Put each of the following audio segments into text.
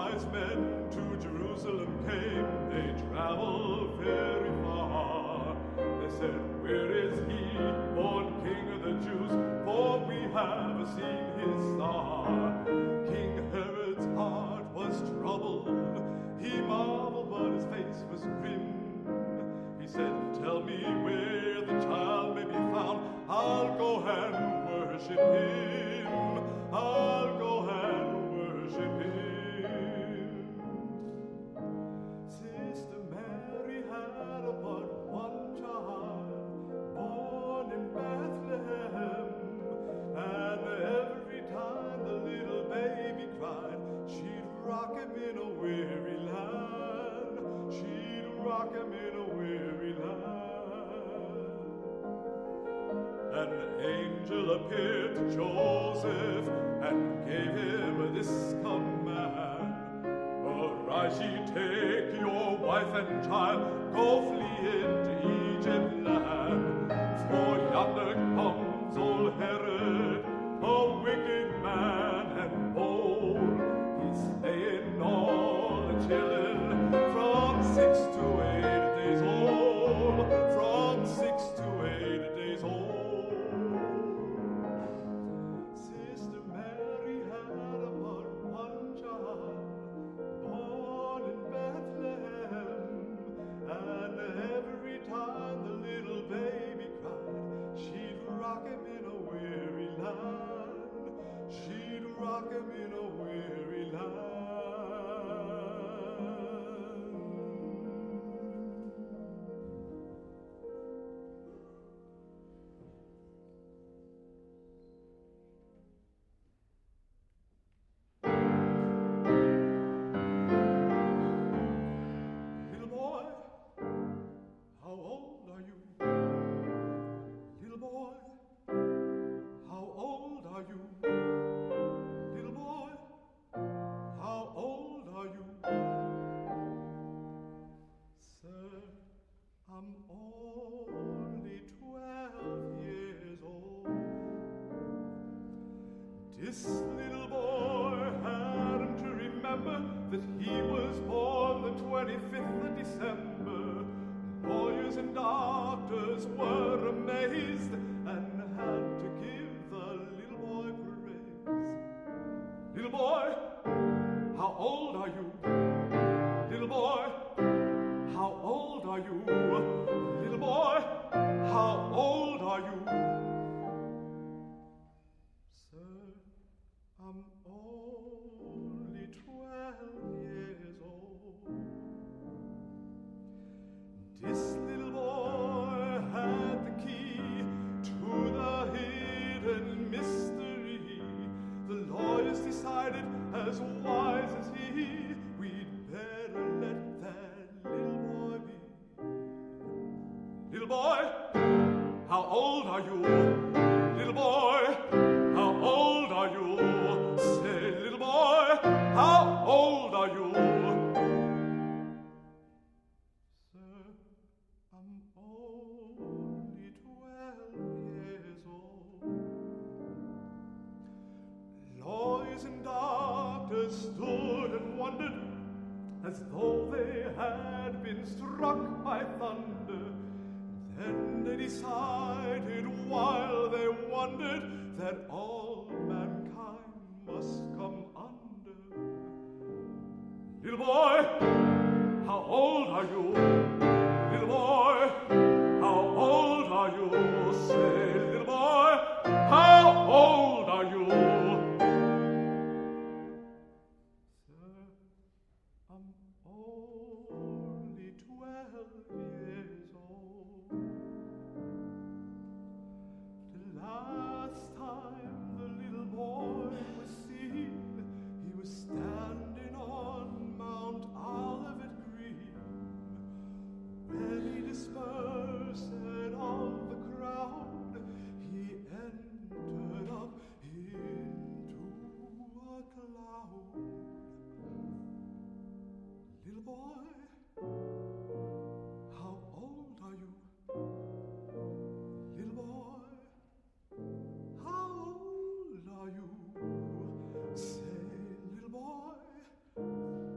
wise men to Jerusalem came. They traveled very far. They said, where is he, born King of the Jews? For we have seen his star. King Herod's heart was troubled. He marveled, but his face was grim. He said, tell me where the child may be found. I'll go and worship him. I'll go and worship him. Sister Mary had but one child, born in Bethlehem. And every time the little baby cried, she'd rock him in a weary land. She'd rock him in a weary land. An angel appeared to Joseph and gave him this command. Arise ye, take your wife and child, go flee into Egypt land. For yonder comes old Herod, a wicked man and bold. He's slaying all the children from 6 to 8 days old. From 6 to 8 days old. Sister Mary had but one child, born in Bethlehem. And every time the little baby cried, she'd rock him in a weary land. She'd rock him in a weary land. Little boy, how old are you? Little boy, how old are you? Little boy, how old are you? Sir, I'm only 12 years old. This little boy had to remember that he was born the 25th of December. Lawyers and doctors were amazed and had to give the little boy praise. Little boy, how old are you? Little boy, how old are you? Little boy, how old are you? Sir, I'm only 12 years old. This little boy had the key to the hidden mystery. The lawyers decided, as wise as he, we'd better let that little boy be. Little boy, how old are you? Little boy, how old are you? Say, little boy, how old are you? Sir, I'm only 12 years old. Lawyers and doctors stood and wondered, as though they had been struck by thunder. Then they decided, while they wondered, that all mankind must come under. Little boy, how old are you? Little boy, how old are you? Say, little boy, how old are you? Sir, I'm only 12 years old. The last time the little boy was seen, he was standing on Mount Olivet Green. When he dispersed of the crowd, he entered up into a cloud. Little boy, how old are you? Little boy, how old are you? Say, little boy,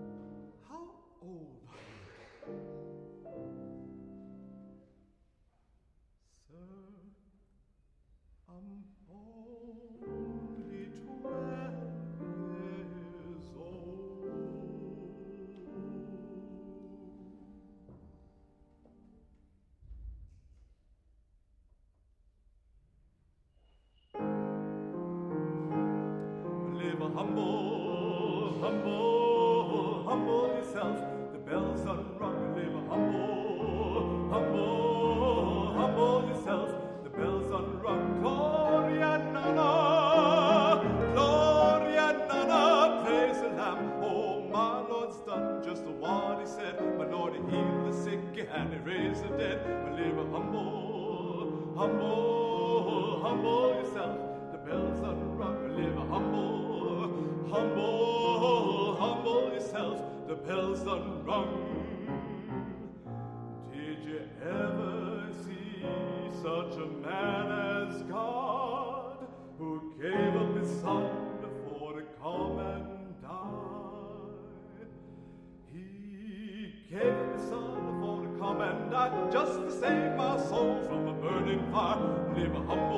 humble, humble, humble yourself. The bells unrung, live humble, humble, humble yourself. The bells unrung, Gloria Nana, Gloria Nana, praise the Lamb. Oh, my Lord's done just what he said. My Lord, he healed the sick and he raised the dead. But live humble, humble, humble yourself. The bells unrung, live humble, humble, humble yourself. The bells unrung. Did you ever see such a man as God, who gave up his son for to come and die? He gave up his son for to come and die, just to save my soul from a burning fire. Live humble,